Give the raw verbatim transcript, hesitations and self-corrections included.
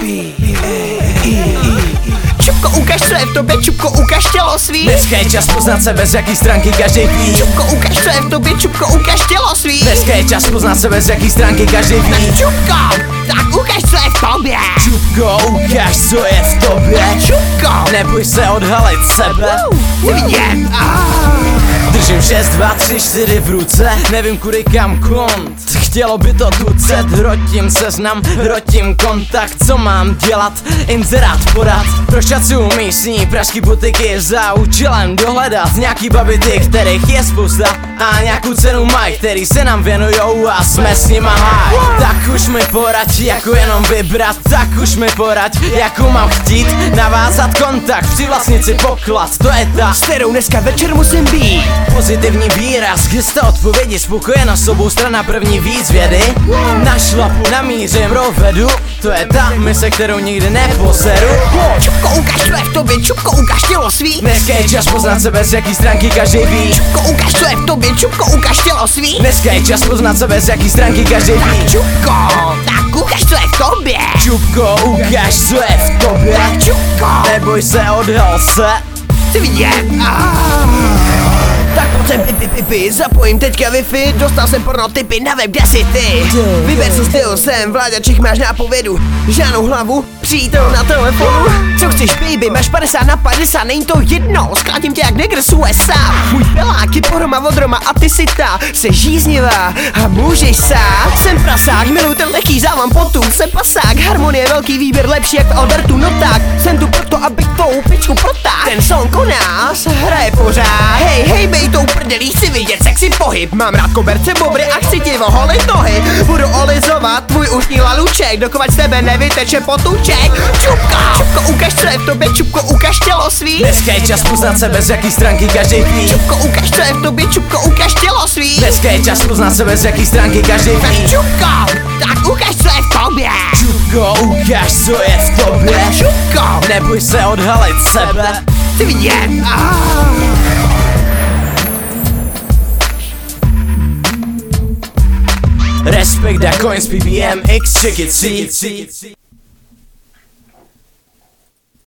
Čupko, ukaž, co je v tobě, Čupko, ukaž tělo svý. Dneska je čas poznat sebe, z jaký stránky každý ví. Čupko, ukaž, co je v tobě, Čupko, ukaž tělo svý. Dneska je čas poznat sebe, z jaký stránky každý ví. Čupko, tak ukaž, co je v tobě. Čupko, ukaž, co je v tobě. Čupko, neboj se odhalit sebe. Chci vidět. Držím šest, dva, tři, čtyři v ruce, nevím kudy kam kont. Chtělo by to tucet, hrotím seznam, hrotím kontakt. Co mám dělat? Inzerát podat. Prošacuju místní pražský butiky za účelem dohledat nějaký babity, kterých je spousta a nějakou cenu mají, který se nám věnujou a jsme s nima high. Tak už mi poraď, jako jenom vybrat, tak už mi poraď, jakou mám chtít. Navázat kontakt, přivlastnit si poklad, to je ta, S kterou dneska večer musím být. Pozitivní výraz, gesta odpovědi, spokojenost obou strana první víc vědy. Na šlapu namířím rovedu, to je ta mise, kterou nikdy neposeru. Čupko, ukaž, co je v tobě, Čupko, ukaž tělo svý. Dneska je čas poznat sebe, z jaký stránky každý ví. Čupko, ukaž, co je v tobě, Čupko, ukaž tělo svý. Dneska je čas poznat sebe, z jaký stránky každý ví. Čupko, tak ukaž, co je v tobě. Čupko, ukaž, co je v tobě. Čupko, neboj se, odhal se. Chci vidět. Tak pojď sem, pipi, pipi, zapojím teďka Wi-Fi, dostal jsem porno tipy na web, kde jsi ty? Vyber co styl, jsem vládačích, máš nápovědu, žádnou hlavu, přítel na telefonu. Co chceš, baby, máš padesát na padesát, není to jedno, skládím tě jak negr z U S A. Můj pelák je pohroma od Roma a ty si ta, jsi žíznivá a můžeš sát. Jsem prasák, miluji ten lehký závan potu, jsem pasák, harmonie, velký výběr, lepší jak v Albertu, no tak, jsem tu proto, abych tvou pičku protáhl. Ten song o nás hraje pořád, hej, hej, bej tou prdelí, chci vidět sexy pohyb. Mám rád koberce bobry a chci ti oholit nohy. Budu olizovat tvůj ušní laluček, dokud z tebe nevyteče potůček. Čupko, Čupko, ukaž, co je v tobě, Čupko, ukaž tělo svý. Dneska je čas poznat sebe, z jaký stránky každý ví. Čupko, ukaž, co je v tobě, Čupko, ukaž tělo svý. Dneska je čas poznat sebe, z jaký stránky každý ví. Čupko, tak ukaž, co je v tobě. Čupko, ukaž, co je v tobě. Čupko, neboj se odhalit sebe. chci vidět. Respekt a coins P B M X, check it, see, see.